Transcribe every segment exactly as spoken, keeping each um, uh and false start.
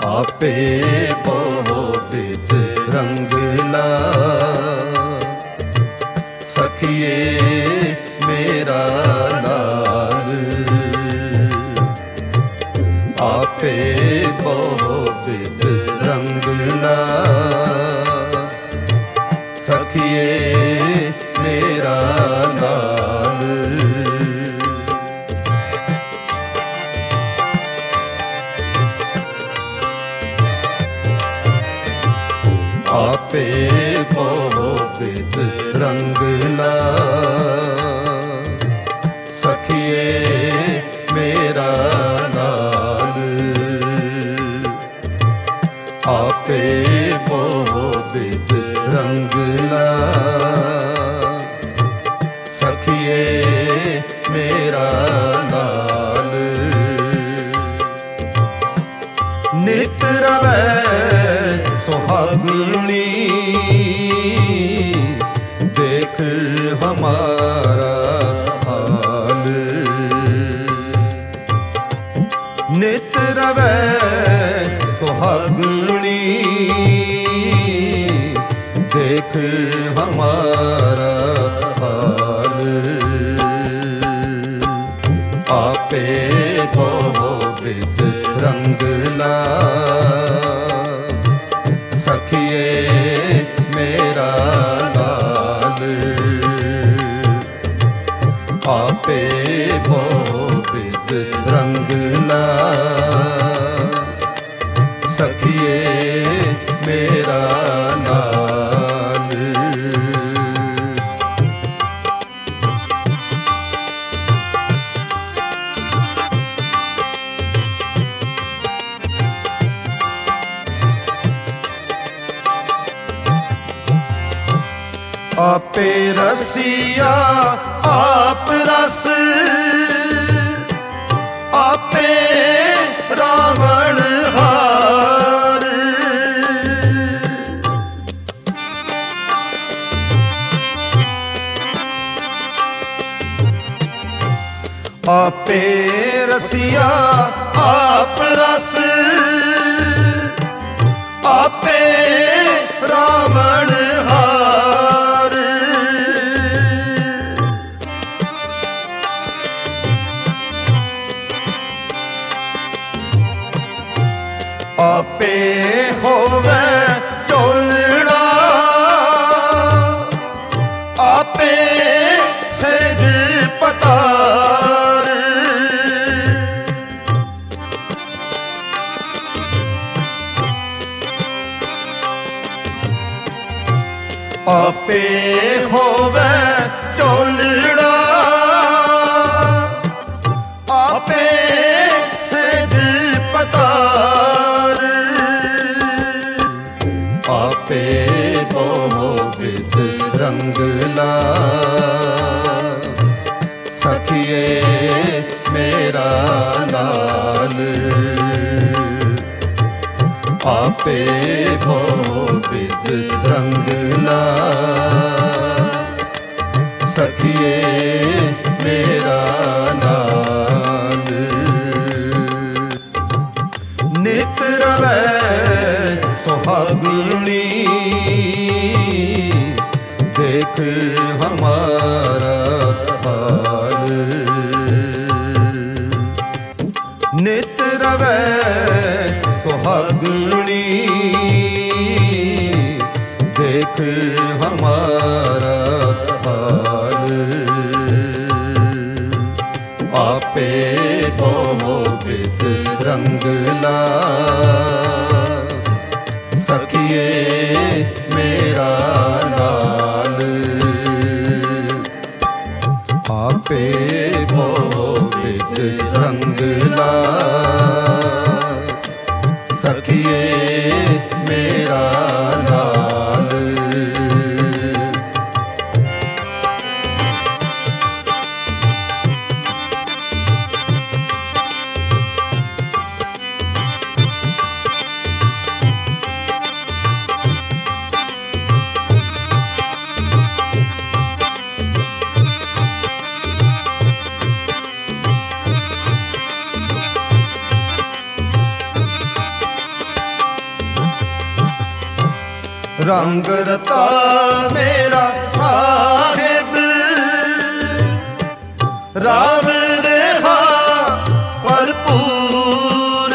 आपे बहु बिद रंगला सखिए मेरा लाल। आपे बहु बिद रंगला सखिए मेरा लाल। आपे बहु बिद रंगला सखिए मेरा लाल। आपे बहु बिद रंगला सखिए मेरा लाल। नित रवै सुहागणी देख हमारा हाल। नित रवै सुहागणी देख हमारा हाल। आपे बहु बिद रंगला सखिए मेरा लाल। आपे बहु बिद रंगला सखिए मेरा लाल। आपे रसिया आप रस आपे रावण हार। आपे रसिया आप रस आपे रावण हार। आपे होवे झोलड़ा आपे सिर पतार। आपे होवे झोलड़ा आपे सिर पतार। आपे बहु बिद रंगला सखिए मेरा लाल। आपे बहु बिद रंगला सखिए मेरा लाल। नित रवै सुहागणी देख हमारा हाल। नित रवै सुहागणी देख हमारा हाल। आपे बहु बिद रंगला सखिए मेरा लाल। आपे बहु बिद रंगला सखिए मेरा लाल। रंग रता मेरा साहिब राम रेहा भरपूर।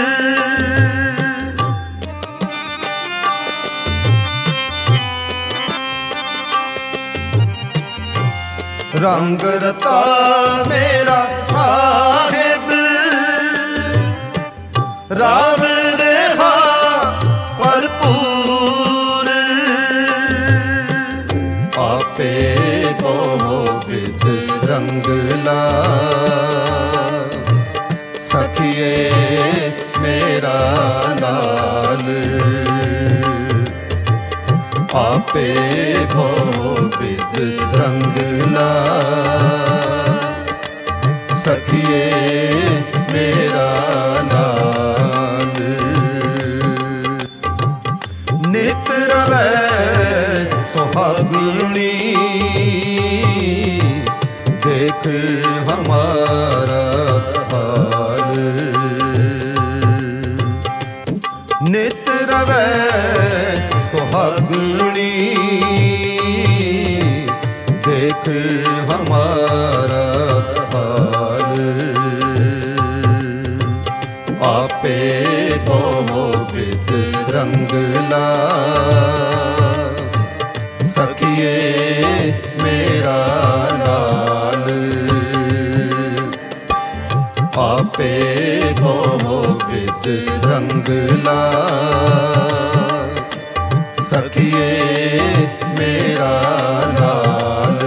रंग रता मेरा साहिब राम रेहा भरपूर। आपे बहु विध रंगला सखिए मेरा लाल। आपे बहु विध रंगला सखिए मेरा लाल। नित रवै सुहागणी देख हमारा हाल। नित रवै सुहागणी देख हमारा हाल। आपे बहु विध रंगला सखिए मेरा लाल। आपे बहु विध रंगला सखिए मेरा लाल।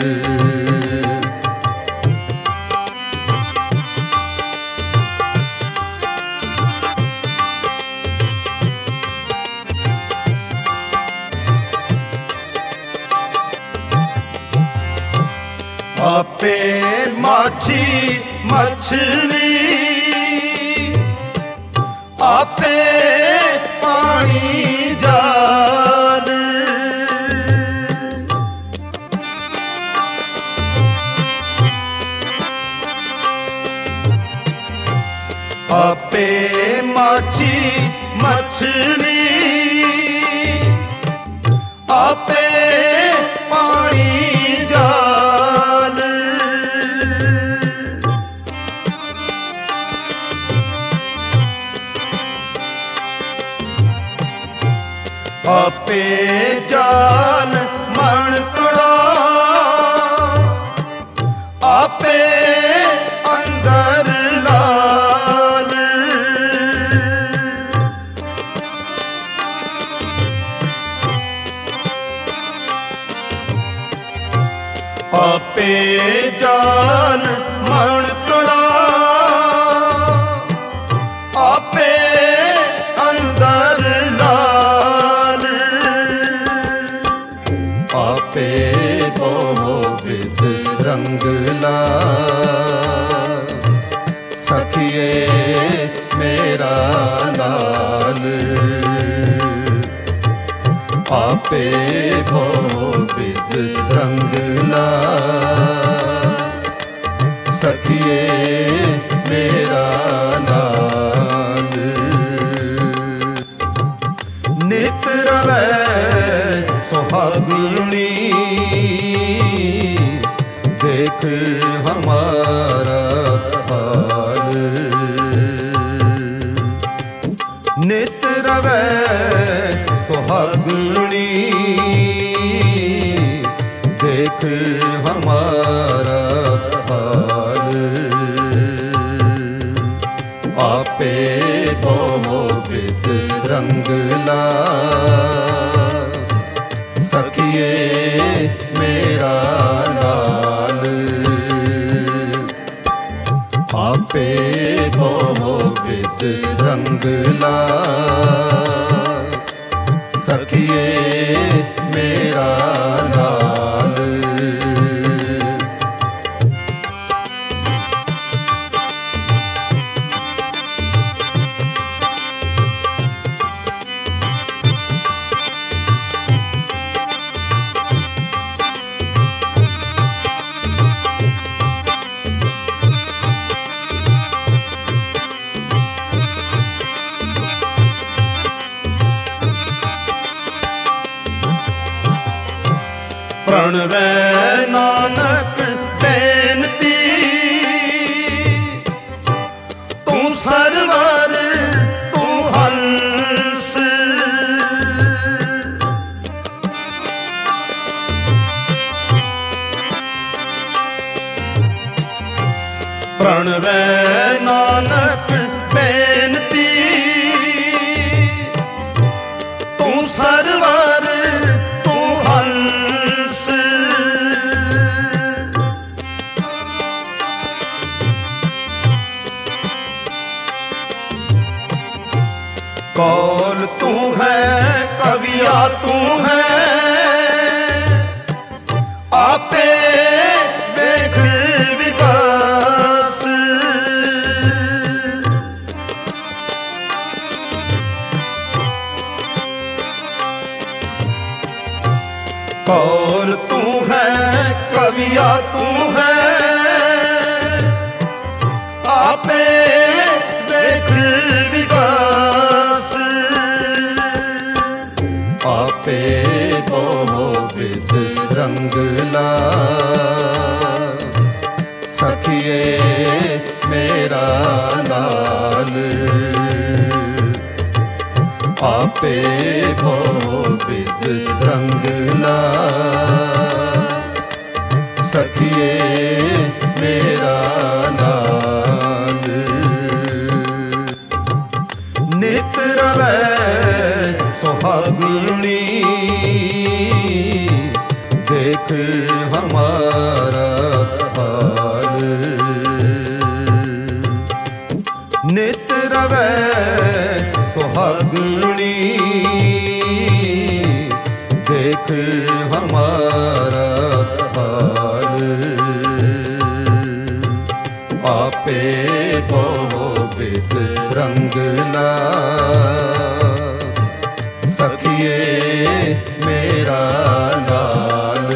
आपे माछी मछली आपे पानी जाल। आपे माछी मछली आपे पानी जाल। आपे जान मणकड़ा आपे अंदर लाल। आपे जान मणकड़ा आपे अंदर लाल। आपे बहु विध रंगला सखिए मेरा लाल। आपे बहु विध रंगला सखिए मेरा लाल। नित रवै सुहागणी देख हमारा हाल। नित रवै सुहागणी देख हमारा हाल। आपे बहु विध रंगला सखिए मेरा लाल। आपे बहु विध रंगला सखिए मेरा लाल। प्रणवै नानक बेनती, तू सरवर तू हंस। प्रणवै नानक बेनती, तू सरवर तू हंस। कौल तू है कविया तू है, आपे देख विकास। कौल तू है कविया तू है, आपे देख विकास। आपे बहु विध रंगला, सखिए मेरा लाल। आपे बहु विध रंगला, सखिए मेरा लाल। नित रवै सुहागणी, देख हमारा हाल। नित रवै सुहागणी, देख हमारा हाल। आपे बहु विध रंगला, सखिए मेरा लाल।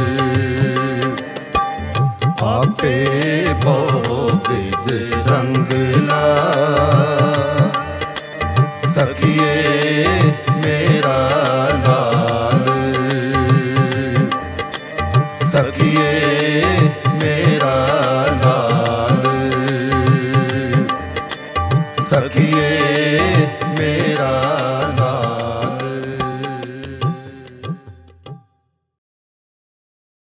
आपे बहु विध रंग